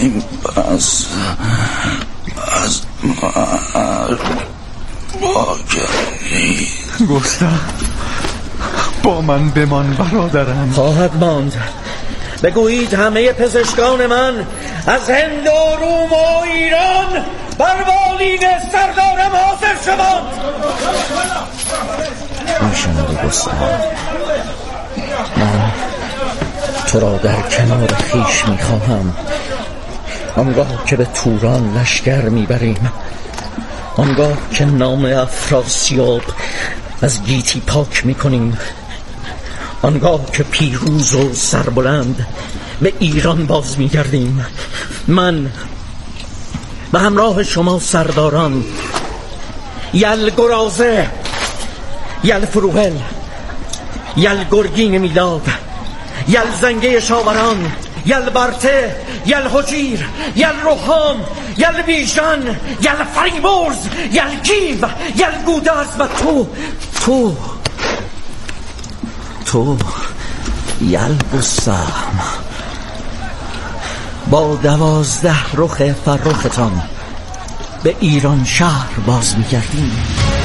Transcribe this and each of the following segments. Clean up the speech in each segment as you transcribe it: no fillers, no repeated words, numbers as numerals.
این پس از باگری. گستاخ، با من بمان برادرم. خواهد ماند. بگویید همه پزشکان من از هند و روم و ایران بر بالین سردارم حاضر شوند. میشنوی گستاخ، من تو را در کنار خویش میخواهم. آنگاه که به توران لشکر میبریم، آنگاه که نام افراسیاب از گیتی پاک میکنیم، آنگاه که پیروز و سربلند به ایران باز میگردیم، من به همراه شما سرداران یل گرازه، یل فروهل، یل گرگین میلاد، یل زنگه شاوران، یل برته، یل حجیر، یل روحام، یل بیژن، یل فریبرز، یل گیو، یل گودرز و تو یل بسام با 12 رخ فرختان به ایران شهر باز می‌گردیم.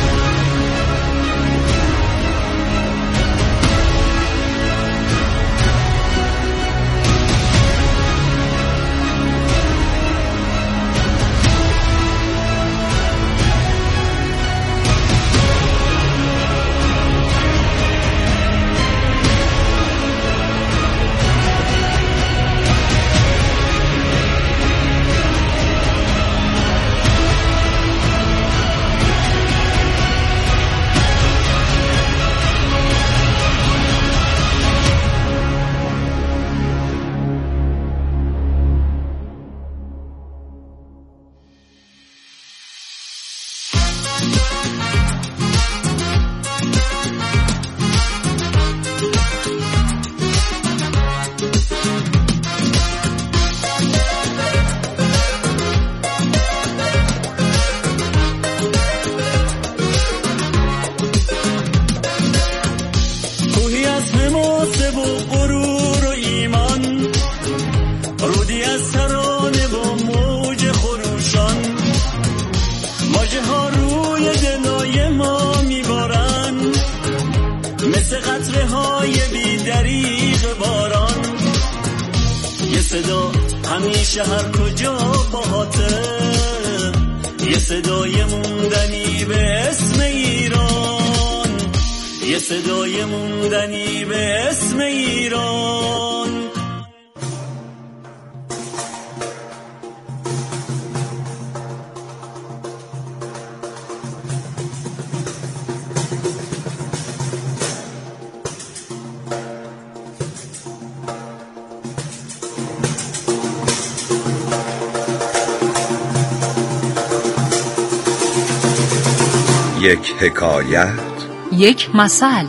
همیشه هر کجا باهاته، یه صدای موندنی به اسم ایران، یه صدای موندنی به اسم ایران. یک حکایت، یک مثل.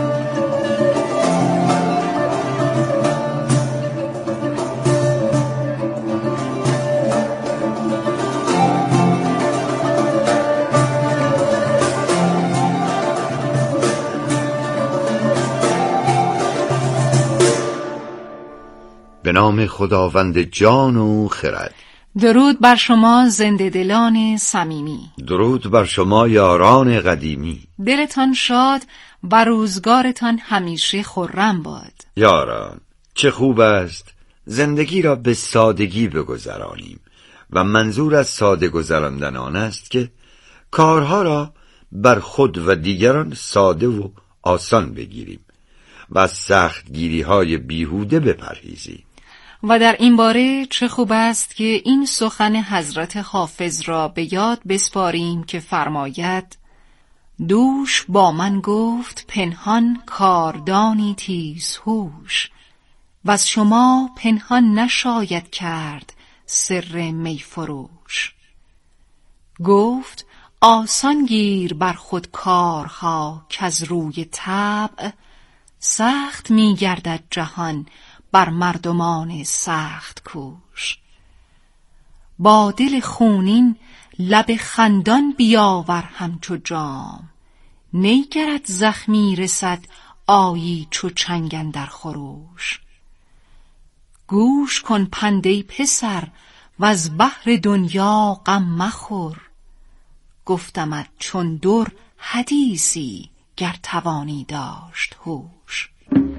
به نام خداوند جان و خرد. درود بر شما زنده دلان صمیمی. درود بر شما یاران قدیمی. دلتان شاد و روزگارتان همیشه خرم باد. یاران، چه خوب است زندگی را به سادگی بگذرانیم و منظور از ساده گذراندن آن است که کارها را بر خود و دیگران ساده و آسان بگیریم و از سختگیری‌های بیهوده بپرهیزیم. و در این باره چه خوب است که این سخن حضرت حافظ را به یاد بسپاریم که فرماید: دوش با من گفت پنهان کاردانی تیز هوش، و از شما پنهان نشاید کرد سر می فروش. گفت آسان گیر بر خود کارها که از روی طبع، سخت می گردد جهان بر مردمان سخت کوش. با دل خونین لب خندان بیاور همچو جام، نیگرد زخمی رسد آیی چو چنگ اندر خروش. گوش کن پند ای پسر و از بحر دنیا غم مخور. گفتمت چون در حدیثی گر توانی داشت هوش.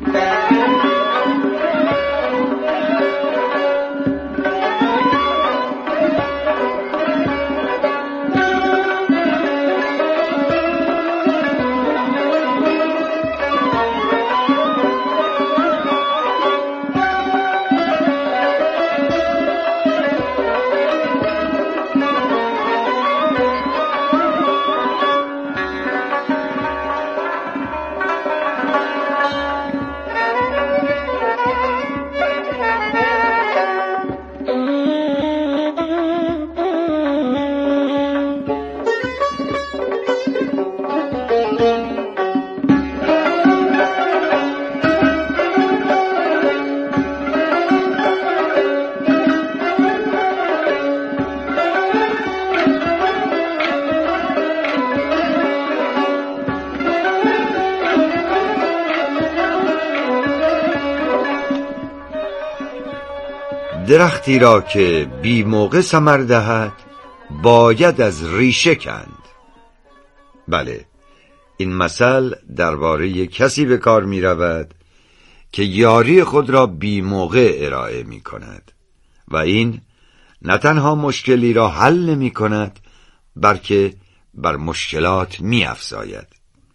درختی را که بی موقع ثمر دهد باید از ریشه کند. بله، این مثل درباره کسی به کار می رود که یاری خود را بی موقع ارائه می کند و این نه تنها مشکلی را حل نمی کند بلکه بر مشکلات می افزاید.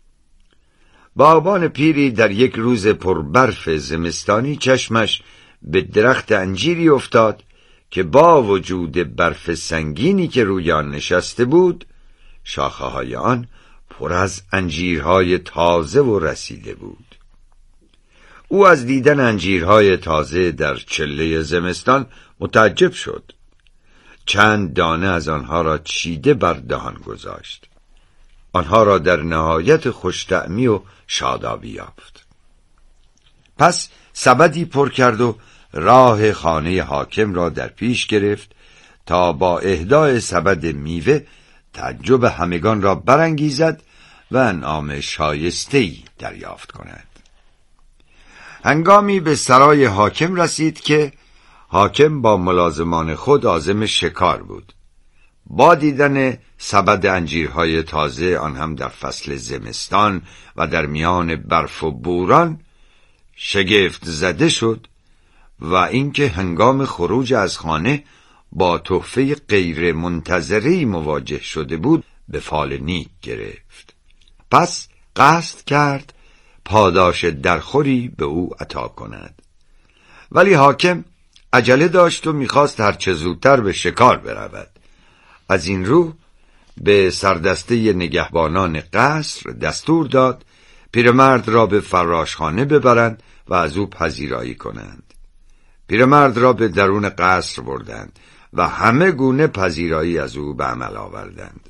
باغبان پیری در یک روز پربرف زمستانی چشمش به درخت انجیری افتاد که با وجود برف سنگینی که روی آن نشسته بود، شاخه‌های آن پر از انجیرهای تازه و رسیده بود. او از دیدن انجیرهای تازه در چله زمستان متعجب شد. چند دانه از آنها را چیده بر دهان گذاشت. آنها را در نهایت خوش‌طعمی و شادابی یافت. پس سبدی پر کرد و راه خانه حاکم را در پیش گرفت تا با اهدای سبد میوه تعجب همگان را برانگیزد و انعام شایسته‌ای دریافت کند. هنگامی به سرای حاکم رسید که حاکم با ملازمان خود عازم شکار بود. با دیدن سبد انجیرهای تازه، آن هم در فصل زمستان و در میان برف و بوران، شگفت زده شد و اینکه هنگام خروج از خانه با تحفه غیر منتظری مواجه شده بود به فال نیک گرفت. پس قصد کرد پاداش درخوری به او عطا کند. ولی حاکم عجله داشت و میخواست هرچه زودتر به شکار برود. از این رو به سردسته نگهبانان قصر دستور داد پیرمرد را به فراشخانه ببرند و از او پذیرایی کنند. پیرمرد را به درون قصر بردند و همه گونه پذیرایی از او به عمل آوردند.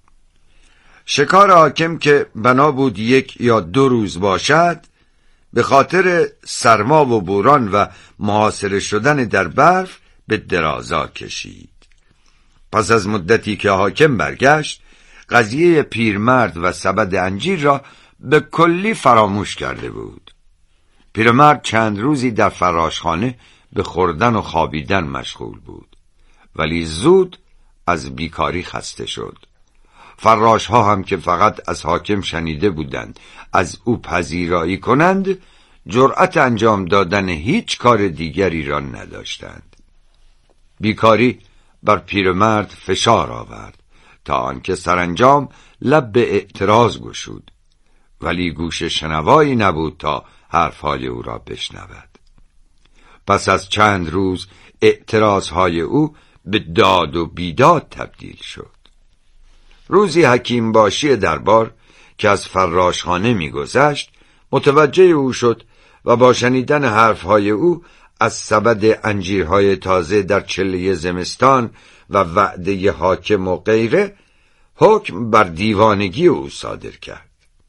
شکار حاکم که بنا بود 1 یا 2 روز باشد، به خاطر سرما و بوران و محاصره شدن در برف به درازا کشید. پس از مدتی که حاکم برگشت، قضیه پیرمرد و سبد انجیر را به کلی فراموش کرده بود. پیرمرد چند روزی در فراشخانه به خوردن و خوابیدن مشغول بود، ولی زود از بیکاری خسته شد. فراشها هم که فقط از حاکم شنیده بودند از او پذیرایی کنند، جرأت انجام دادن هیچ کار دیگری را نداشتند. بیکاری بر پیرمرد فشار آورد تا آنکه سرانجام لب به اعتراض گشود، ولی گوش شنوایی نبود تا حرفهای او را بشنود. پس از چند روز اعتراضهای او به داد و بیداد تبدیل شد. روزی حکیم باشی دربار که از فراشخانه می‌گذشت متوجه او شد و با شنیدن حرفهای او از سبد انجیرهای تازه در چله زمستان و وعده حاکم و غیره حکم بر دیوانگی او صادر کرد.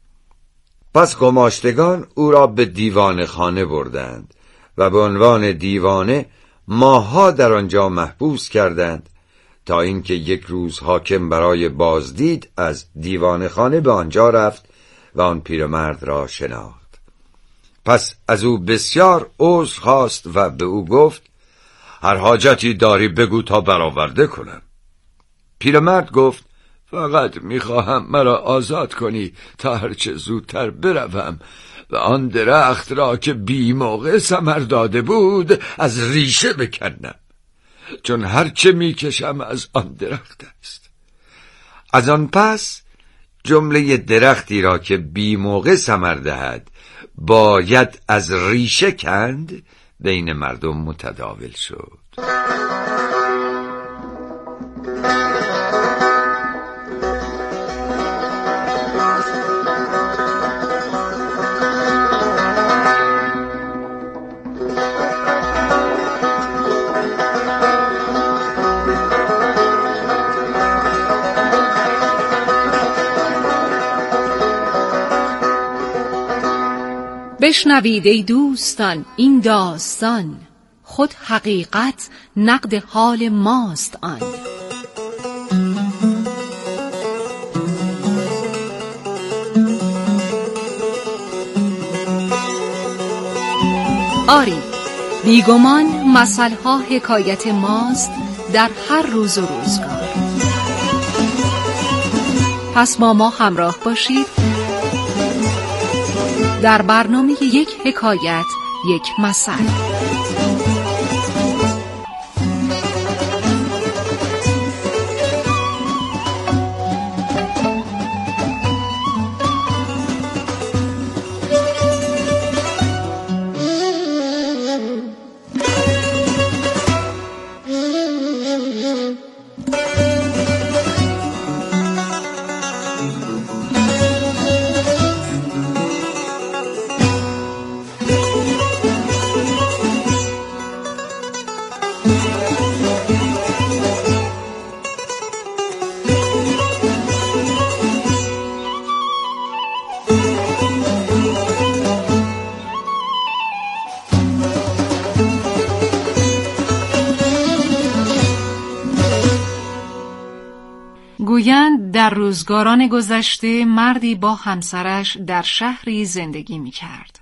پس گماشتگان او را به دیوان خانه بردند و به عنوان دیوانه ماه‌ها در آنجا محبوس کردند تا اینکه یک روز حاکم برای بازدید از دیوان خانه به آنجا رفت و آن پیرمرد را شناخت. پس از او بسیار عذر خواست و به او گفت: هر حاجتی داری بگو تا برآورده کنم. پیرمرد گفت فقط میخواهم مرا آزاد کنی تا هرچه زودتر بروم و آن درخت را که بی موقع ثمر داده بود از ریشه بکنم، چون هرچه میکشم از آن درخت است. از آن پس جمله درختی را که بی موقع ثمر دهد باید از ریشه کند بین مردم متداول شد. بشنوید ای دوستان این داستان، خود حقیقت نقد حال ماست آن. آری، بیگمان مثلها حکایت ماست در هر روز و روزگار. پس با ما همراه باشید در برنامه یک حکایت یک مثل. گویند در روزگاران گذشته مردی با همسرش در شهری زندگی می کرد.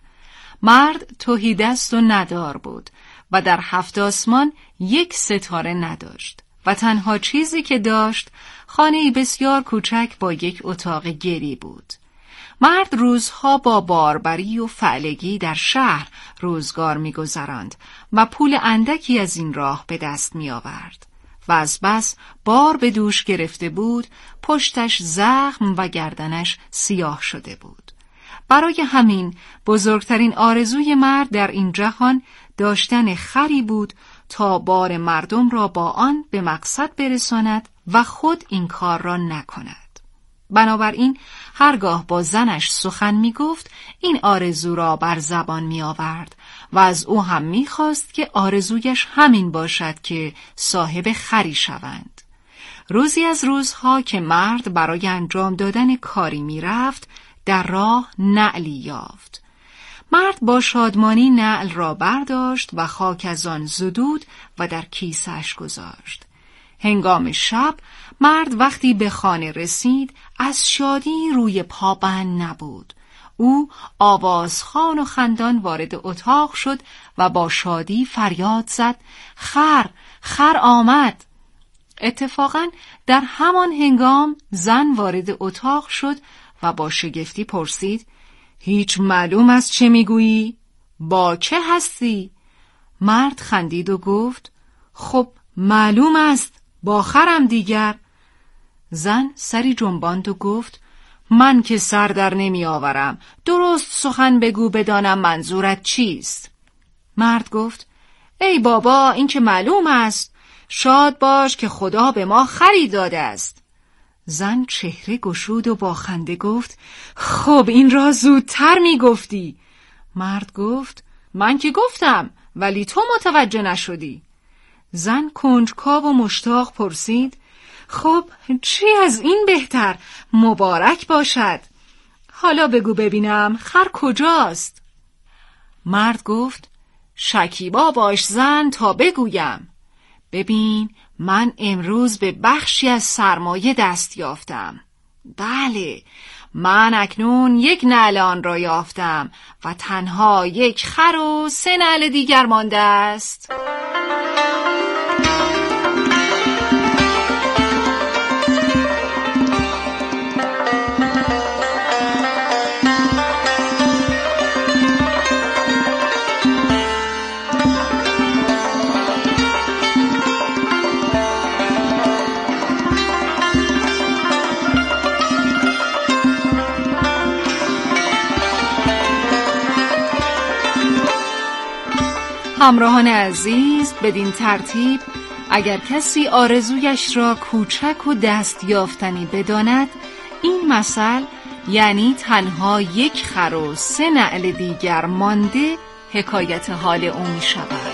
مرد تهیدست و ندار بود و در 7 آسمان یک ستاره نداشت و تنها چیزی که داشت خانه‌ای بسیار کوچک با یک اتاق گلی بود. مرد روزها با باربری و فعلگی در شهر روزگار می گذراند و پول اندکی از این راه به دست می آورد. و از بس بار به دوش گرفته بود، پشتش زخم و گردنش سیاه شده بود. برای همین بزرگترین آرزوی مرد در این جهان داشتن خری بود تا بار مردم را با آن به مقصد برساند و خود این کار را نکند. بنابراین هرگاه با زنش سخن می گفت این آرزو را بر زبان می آورد و از او هم می خواست که آرزویش همین باشد که صاحب خری شوند. روزی از روزها که مرد برای انجام دادن کاری می رفت، در راه نعلی یافت. مرد با شادمانی نعل را برداشت و خاک از آن زدود و در کیسه‌اش گذاشت. هنگام شب مرد وقتی به خانه رسید از شادی روی پا بند نبود. او آوازخوان و خندان وارد اتاق شد و با شادی فریاد زد خر آمد. اتفاقاً در همان هنگام زن وارد اتاق شد و با شگفتی پرسید هیچ معلوم است چه میگویی؟ با چه هستی؟ مرد خندید و گفت خب معلوم است با خرم دیگر. زن سری جنباند و گفت من که سر در نمی آورم، درست سخن بگو بدانم منظورت چیست. مرد گفت ای بابا این که معلوم است، شاد باش که خدا به ما خری داده است. زن چهره گشود و با خنده گفت خب این را زودتر می گفتی. مرد گفت من که گفتم ولی تو متوجه نشدی. زن کنجکاو و مشتاق پرسید خب چی از این بهتر؟ مبارک باشد. حالا بگو ببینم خر کجاست؟ مرد گفت شکیبا باش زن تا بگویم. ببین من امروز به بخشی از سرمایه دست یافتم. بله من اکنون 1 نعل آن را یافتم و تنها 1 خر و 3 نعل دیگر مانده است. همراهان عزیز، بدین ترتیب اگر کسی آرزویش را کوچک و دست یافتنی بداند، این مثل یعنی تنها یک خر و 3 نعل دیگر مانده حکایت حال او می شود.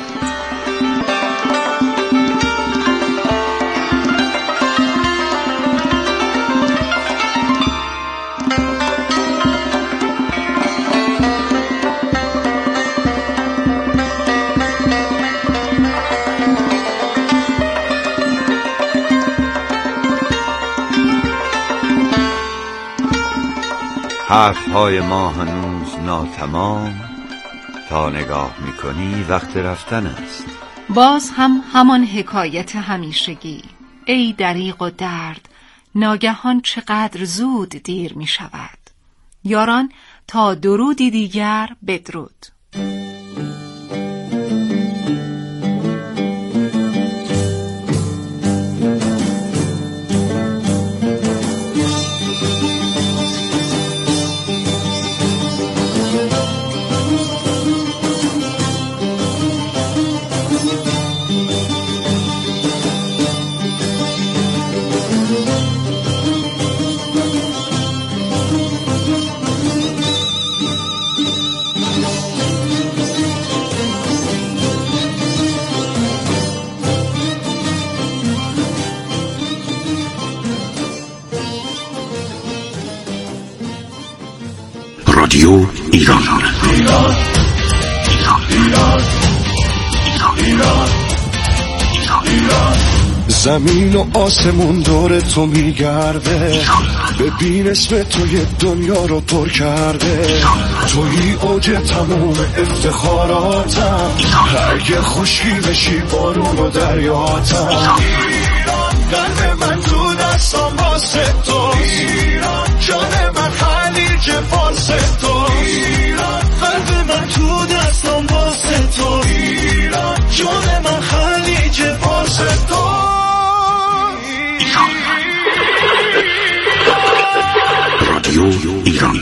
حرفهای ما هنوز ناتمام، تا نگاه میکنی وقت رفتن است. باز هم همان حکایت همیشگی. ای دریغ و درد، ناگهان چقدر زود دیر می شود. یاران، تا درودی دیگر بدرود. رادیو ایران. زمین و آسمون دور تو میگرده، ببین اسم تو یه دنیا رو پر کرده. توی اوج تموم افتخاراتم، اگه خشکی بشی بارون و دریاتم. قلب من تو دستم واسه تو، جان من خلیج فارس تو. قلب من تو دستم واسه تو، جان من خلیج فارس تو. رادیو ایران.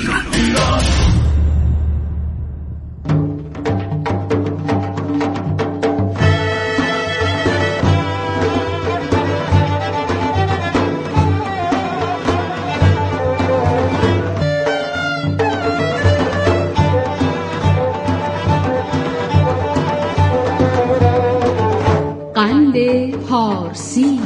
قند پارسی.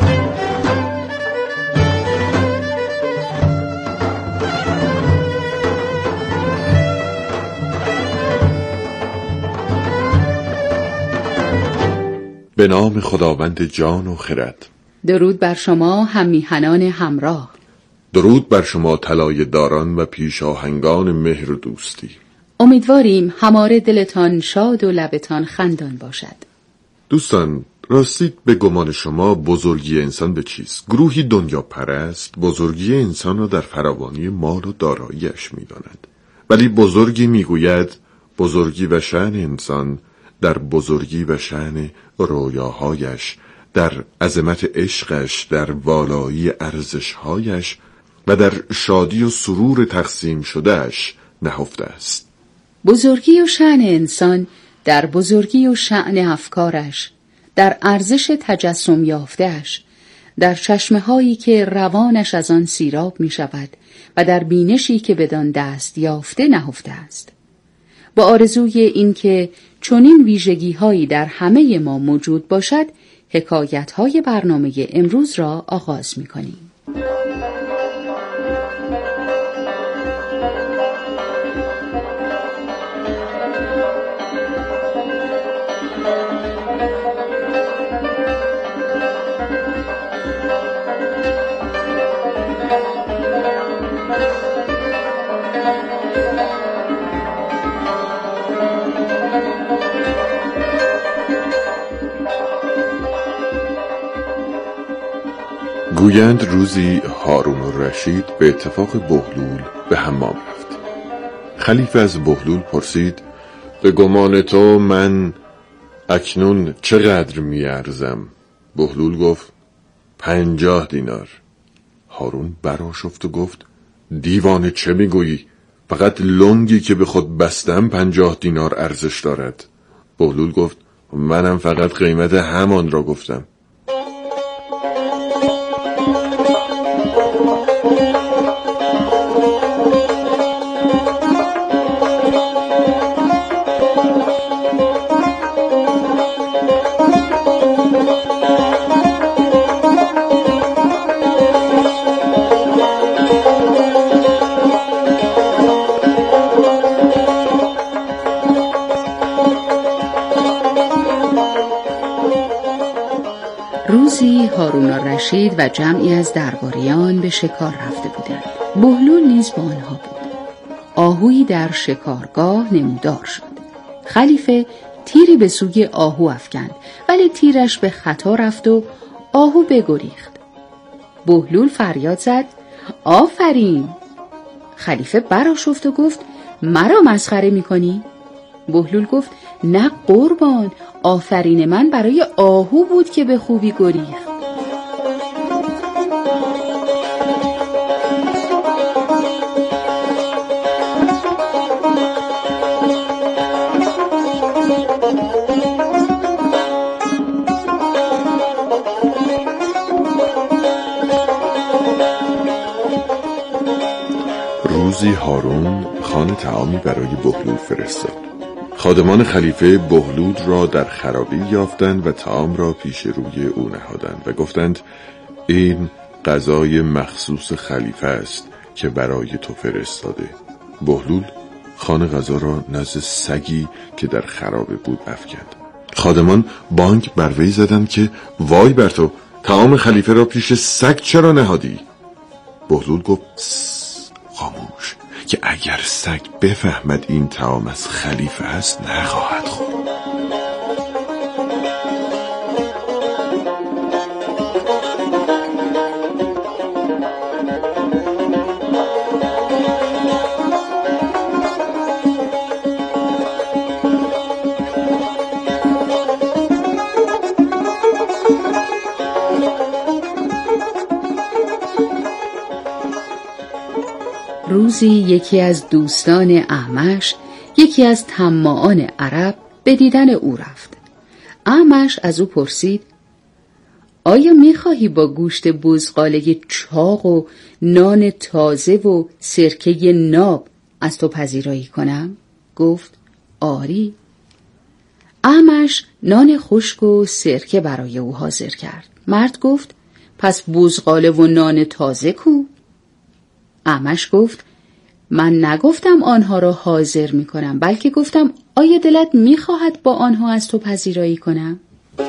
به نام خداوند جان و خرد. درود بر شما هممیهنان همراه. درود بر شما طلایه داران و پیشاهنگان مهر و دوستی. امیدواریم هماره دلتان شاد و لبتان خندان باشد. دوستان، راستید به گمان شما بزرگی انسان به چیست؟ گروهی دنیا پرست بزرگی انسان را در فراوانی مال و داراییش می‌داند، ولی بزرگی میگوید بزرگی و شأن انسان در بزرگی و شأن رویاهایش، در عظمت عشقش، در والایی ارزشهایش و در شادی و سرور تقسیم شدهش نهفته است. بزرگی و شأن انسان در بزرگی و شأن افکارش، در ارزش تجسم یافتهش، در چشمه هایی که روانش از آن سیراب می شود و در بینشی که بدان دست یافته نهفته است. با آرزوی این که چنین ویژگی هایی در همه ما موجود باشد، حکایت های برنامه امروز را آغاز می کنیم. گویند روزی هارون الرشید به اتفاق بهلول به حمام رفت. خلیفه از بهلول پرسید: به گمان تو من اکنون چقدر میارزم؟ بهلول گفت: 50 دینار. هارون برآشفت و گفت: دیوانه چه میگویی؟ فقط لنگی که به خود بستم 50 دینار ارزش دارد. بهلول گفت: منم فقط قیمت همان را گفتم. روزی هارون الرشید و جمعی از درباریان به شکار رفته بودند. بهلول نیز با آنها بود. آهویی در شکارگاه نمودار شد. خلیفه تیری به سوی آهو افکند، ولی تیرش به خطا رفت و آهو بگریخت. بهلول فریاد زد: آفرین! خلیفه برآشفت و گفت: مرا مسخره می‌کنی؟ بهلول گفت: نه قربان، آفرین من برای آهو بود که به خوبی گریخت. روزی هارون خوان طعامی برای بهلول فرستاد. خادمان خلیفه بهلول را در خرابی یافتند و طعام را پیش روی او نهادند و گفتند: این غذای مخصوص خلیفه است که برای تو فرستاده. بهلول خوان غذا را نزد سگی که در خرابه بود افکند. خادمان بانگ بر وی زدند که وای بر تو، طعام خلیفه را پیش سگ چرا نهادی؟ بهلول گفت: خاموش، که اگر سگ بفهمد این طعام از خلیفه است نخواهد خورد. روزی یکی از دوستان اعمش، یکی از طماعان عرب، به دیدن او رفت. اعمش از او پرسید: آیا می‌خواهی با گوشت بزغاله چاق و نان تازه و سرکه ناب از تو پذیرایی کنم؟ گفت: آری. اعمش نان خشک و سرکه برای او حاضر کرد. مرد گفت: پس بزغاله و نان تازه کو؟ اعمش گفت: من نگفتم آنها را حاضر می کنم، بلکه گفتم آیا دلت می خواهد با آنها از تو پذیرایی کنم؟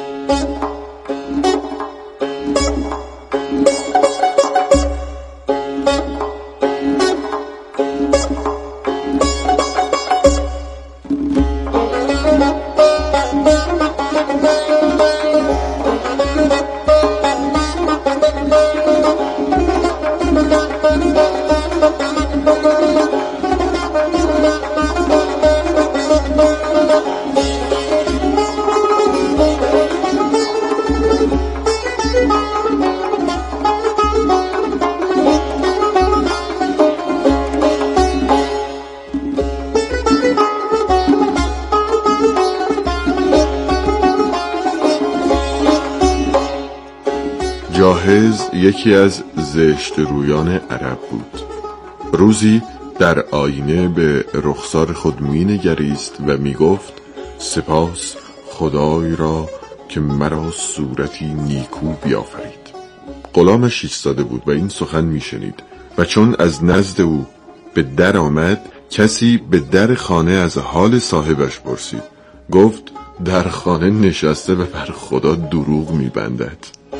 جاهز یکی از زشت رویان عرب بود. روزی در آینه به رخسار خود می نگریست و می گفت: سپاس خدای را که مرا صورتی نیکو بیافرید. غلامش ایستاده بود و این سخن می شنید و چون از نزد او به در آمد، کسی به در خانه از حال صاحبش پرسید. گفت: در خانه نشسته و بر خدا دروغ می بندد.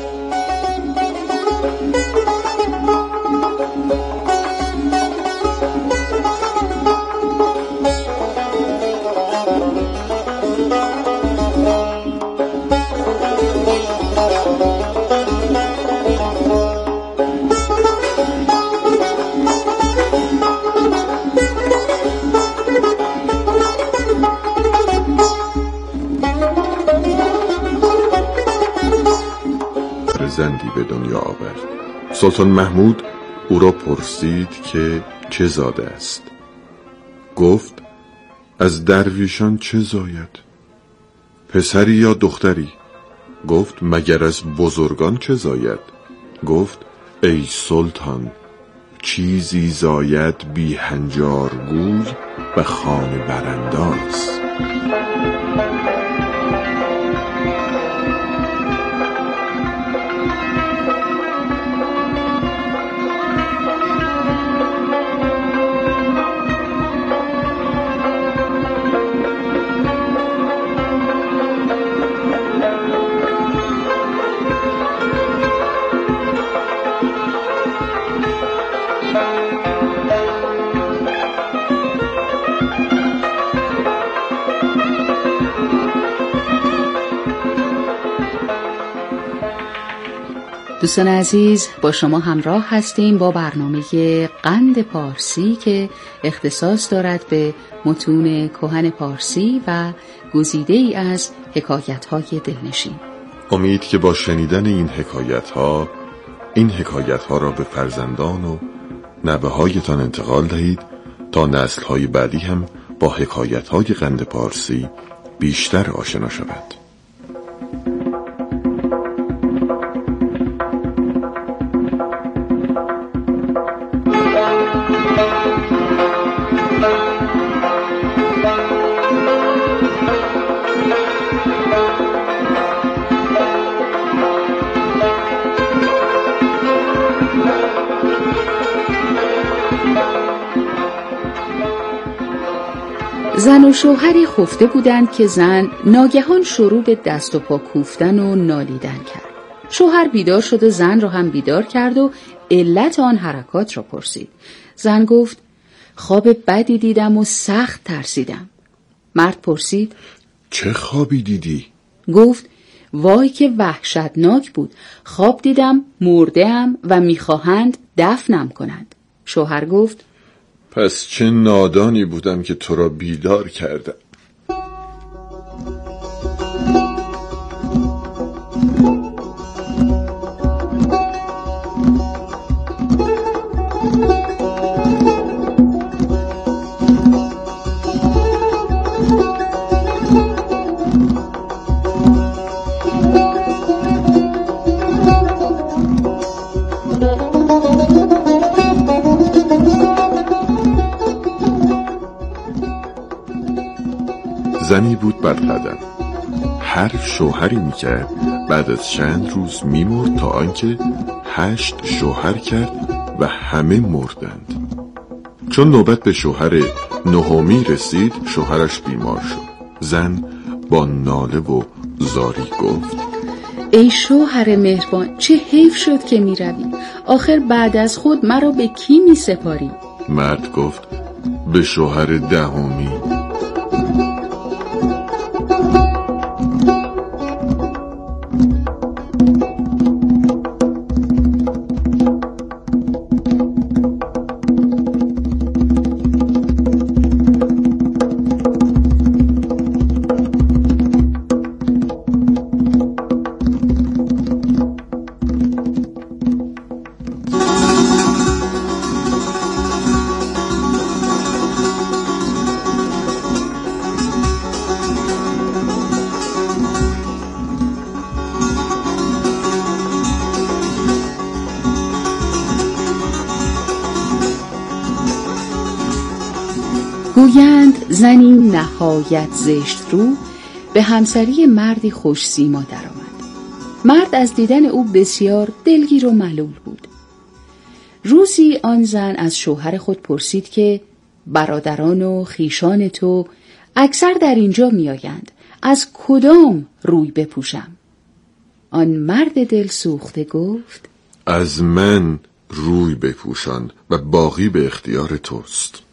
زندی به دنیا آورد. سلطان محمود او را پرسید که چه زاده است. گفت: از درویشان چه زاید؟ پسری یا دختری؟ گفت مگر از بزرگان چه زاید؟ گفت ای سلطان، چیزی زاید بی هنجارگوی و خانه برانداز. دوستان عزیز، با شما همراه هستیم با برنامه قند پارسی که اختصاص دارد به متون کهن پارسی و گزیده ای از حکایت‌های دلنشین. امید که با شنیدن این حکایت‌ها را به فرزندان و نوه‌هایتان انتقال دهید تا نسل‌های بعدی هم با حکایت‌های قند پارسی بیشتر آشنا شوند. زن و شوهری خفته بودند که زن ناگهان شروع به دست و پا کوفتن و نالیدن کرد. شوهر بیدار شد و زن را هم بیدار کرد و علت آن حرکات را پرسید. زن گفت خواب بدی دیدم و سخت ترسیدم. مرد پرسید چه خوابی دیدی؟ گفت وای که وحشتناک بود. خواب دیدم مرده‌ام و میخواهند دفنم کنند. شوهر گفت پس چه نادانی بودم که تو را بیدار کردم. زنی بود بر قدم. هر شوهری میکرد بعد از چند روز میمرد تا آنکه 8 شوهر کرد و همه مردند. چون نوبت به شوهر 9می رسید شوهرش بیمار شد. زن با ناله و زاری گفت ای شوهر مهربان، چه حیف شد که میروی. آخر بعد از خود مرا به کی میسپاری؟ مرد گفت به شوهر 10می. گویند زنی نهایت زشت رو به همسری مردی خوش سیما درآمد. مرد از دیدن او بسیار دلگیر و ملول بود. روزی آن زن از شوهر خود پرسید که برادران و خیشان تو اکثر در اینجا میآیند، از کدام روی بپوشم؟ آن مرد دل سوخته گفت از من روی بپوشان و باقی به اختیار توست.